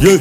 Yeah.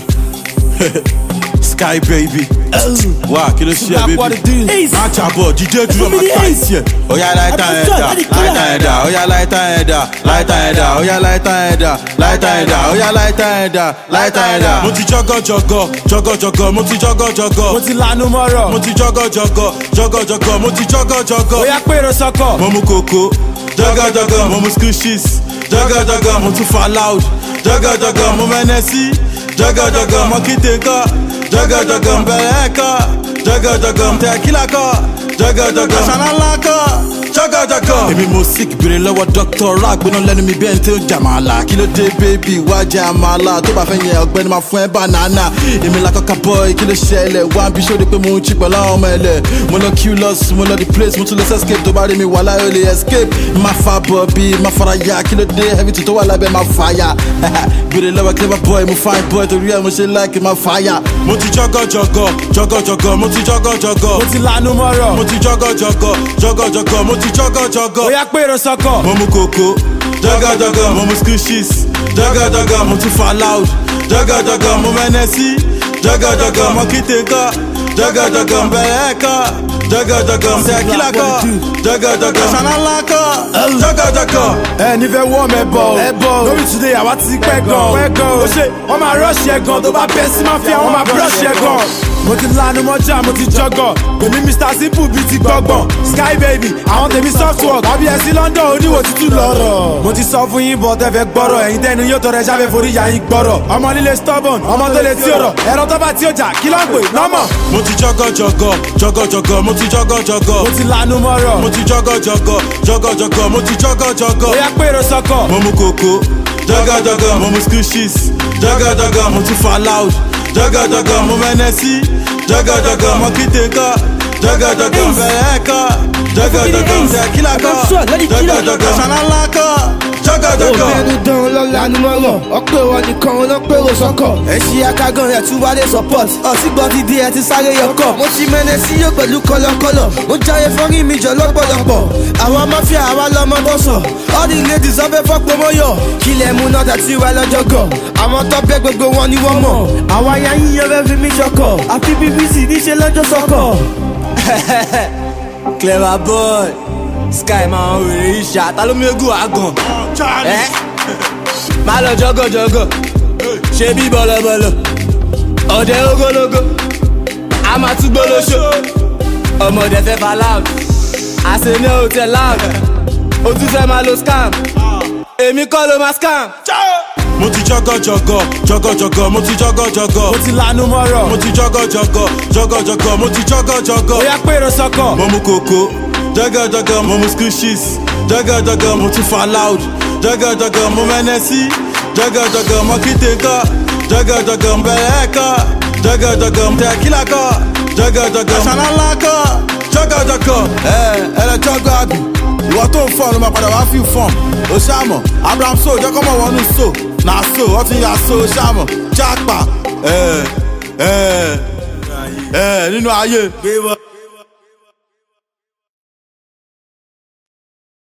Sky baby. Wow, kí ló ṣe baby? Má jábọ̀, jíjẹ́ dúró máa ká ìsì ẹ̀. Oya láìta ẹ̀dá, láìta ẹ̀dá, oya láìta ẹ̀dá, láìta ẹ̀dá, oya láìta ẹ̀dá, láìta ẹ̀dá, oya láìta ẹ̀dá, láìta ẹ̀dá. Mo ti jọ́gọ̀jọ̀gọ̀, jọ́gọ̀jọ̀gọ̀, mo ti jọ́gọ̀jọ̀gọ̀. Mo ti lanu mọ́rọ̀. Mo ti jọ́gọ̀jọ̀gọ̀, jọ́gọ̀jọ̀gọ̀, mo ti jọ́gọ̀jọ̀gọ̀. Oya pèrò sọ́kọ̀. Mo mu kòkó, jọ́gọ̀jọ̀gọ̀, mo mu squishes, jọ́gọ̀jọ̀gọ̀, mo tún fa loud, jọ́gọ̀jọ̀gọ̀, mo mẹ́nẹ́sí, jọ́gọ̀jọ̀gọ̀, mo kíte kọ́, jọ́gọ̀jọ̀gọ̀, mbẹ̀rẹ̀ kọ́, jọ́gọ̀jọ̀gọ̀, tẹ̀kílà kọ́, jọ́gọ̀jọ̀gọ̀, ṣànálà kọ́, jọ́gọ̀jọ̀gọ̀. Èmi mo sick bèrè lọ́wọ́ dọ́kítọ̀ rágbóná lẹ́nu mi bẹ́ẹ̀ tí ó jàmàlà. Kí ló dé bébì wá jẹ́ àmàlà tó bá fẹ́ yẹn ọ̀gbẹ́ni máa fún ẹ banana. Èmi la kọ́ka boy kí ló ṣẹlẹ̀ wá bí ṣó de pé mo ń jí pẹ̀lú àwọn ọmọ ẹlẹ̀. Mo lọ Q-Loss, mo lọ the place, mo tún lọ escape tó bá rí mi wà láyé ó lè escape. Má fa bọ̀ bí má fara ya kí ló dé everything tó wà lábẹ́ má fa ya. Bèrè lọ́wọ́ clever boy mo fine boy torí ẹ̀ mo ṣe like má fa ya. Mo ti jọ́gọ̀jọ̀gọ̀, jọ́gọ̀jọ̀gọ̀, mo ti jọ́gọ̀jọ̀gọ̀. Mo ti lanu mọ́rọ̀. Mo ti jọ́gọ̀jọ̀gọ̀, jọ́gọ̀jọ̀gọ̀, mo ti jọ́gọ̀jọ̀gọ̀. Oya pèrò sọ́kọ̀. Mo mu kòkó, jọ́gọ̀jọ̀gọ̀, mo mu squishes, jọ́gọ̀jọ̀gọ̀, mo tún fa loud, jọ́gọ̀jọ̀gọ̀, mo mẹ́nẹ́sí, jọ́gọ̀jọ̀gọ̀, mo kíte kọ́, jọ́gọ̀jọ̀gọ̀, mbẹ̀rẹ̀ kọ́, jọ́gọ̀jọ̀gọ̀, tẹ̀kílà kọ́, jọ́gọ̀jọ̀gọ̀, ṣànálà kọ́, jọ́gọ̀jọ̀gọ̀. Ẹni fẹ́ wọ́ mẹ́bọ̀ lórí today àwa ti pẹ́ gan. Ó ṣe wọ́n máa rush ẹ̀ gan tó bá bẹ́ sí máa fi àwọn máa brush ẹ̀ gan. Mo ti lanu mọ́jà, mo ti jọ́gọ̀. Èmi Mr. Simple bíi ti gbọ́gbọ̀n. Sky baby, àwọn tèmi soft work. Àbí ẹ sí London oníwò tútù lọ́rọ̀. Mo ti sọ fún yín bọ̀ tẹ́fẹ̀ gbọ́rọ̀. Ẹ̀yin tẹ́nu yóò tọrẹ ṣáfẹ́ forí ya yín gbọ́rọ̀. Ọmọ líle stubborn, ọmọ tó lè tí ọ̀rọ̀. Ẹ̀rọ tó bá tí ó jà, kí ló ń pè nọ́mọ̀. Mo ti jọ́gọ̀jọ̀gọ̀, jọ́gọ̀jọ̀gọ̀, mo ti jọ́gọ̀jọ̀gọ̀. Mo ti lanu mọ́rọ̀. Mo ti jọ́gọ̀jọ̀gọ̀, jọ́gọ̀jọ̀gọ̀, mo ti jọ́gọ̀jọ̀gọ̀. Oya pèrò sọ́kọ̀. Mo mu kòkó, jọ́gọ̀jọ̀gọ̀, mo mu squishes, jọ́gọ̀jọ̀gọ̀, mo tún fa loud, jọ́gọ̀jọ̀gọ̀, mo mẹ́nẹ́sí, jọ́gọ̀jọ̀gọ̀, mo kíte kọ́, jọ́gọ̀jọ̀gọ̀, mbẹ̀rẹ̀ kọ́, jọ́gọ̀jọ̀gọ̀, tẹ̀kílà kọ́, jọ́gọ̀jọ̀gọ̀, ṣànálà kọ́, jọ́gọ̀jọ̀gọ̀. Obìnrin dán lọ́la ni mo rọ̀, ọ̀pẹ̀ wọn nìkan ọlọ́pẹ̀rọ̀ sọ́kọ̀. Ẹ̀ṣin akágan rẹ̀ tún wálé support, ọ̀sìgbọ́n ti di ẹ̀ ti sáré yọkọ̀. Mo ti mẹ́nẹ̀ sí yóò pẹ̀lú kọ́lọ́kọ́lọ̀, mo jáde fọ́rí mi jọ lọ́pọ̀lọpọ̀. Àwọn máfíà àwa lọ́mọ bọ́sọ̀, all the ladies ọ̀fẹ́ fọ́pọ̀ mọ́yọ̀. Kílẹ̀ mú náà tàbí wà lọ́jọ́ gọ̀, àwọn tọ́pẹ́ gbogbo wọn ni wọ́n mọ̀. Àwọn aya yíyan fẹ́ fi mí ṣọkọ̀, àfi BBC níṣẹ́ lọ́jọ́ sọ́kọ̀. Clever boy, Sky máa ń wèrè ìṣà, ta ló mẹ́gùn àgàn? Má lọ jọ́gọ̀jọ́gọ̀, ṣe bí bọ̀lọ̀bọ̀lọ̀, ọ̀dẹ̀ ogologo, a máa tún gbólóṣó. Ọmọdé fẹ́ fa loud, àṣẹ ní hotel loud, ó tún fẹ́ máa lo scam, èmi kọ́ ló máa scam. Mo ti jọ́gọ̀jọ̀gọ̀, jọ́gọ̀jọ̀gọ̀, mo ti jọ́gọ̀jọ̀gọ̀. Mo ti lanu mọ́rọ̀. Mo ti jọ́gọ̀jọ̀gọ̀, jọ́gọ̀jọ̀gọ̀, mo ti jọ́gọ̀jọ̀gọ̀. Oya pèrò sọ́kọ̀. Mo mu kòkó, jọ́gọ̀jọ̀gọ̀, mo mu squishes, jọ́gọ̀jọ̀gọ̀, mo tún fa loud, jọ́gọ̀jọ̀gọ̀, mo mẹ́nẹ́sí, jọ́gọ̀jọ̀gọ̀, mo kíte kọ́, jọ́gọ̀jọ̀gọ̀, mbẹ̀rẹ̀ kọ́, jọ́gọ̀jọ̀gọ̀, tẹ̀kílà kọ́, jọ́gọ̀jọ̀gọ̀, ṣànálà kọ́, jọ́gọ̀jọ̀gọ̀. Ẹ lọ jọ́gọ̀ àbí ìwọ tó ń fọ́n ló máa padà wá fi fọ́n. O ṣàmọ̀ Abraham so jẹ́ kọ́mọ̀ wọnú so na so wọ́n ti ya so ṣàmọ̀ jápa nínú ayé.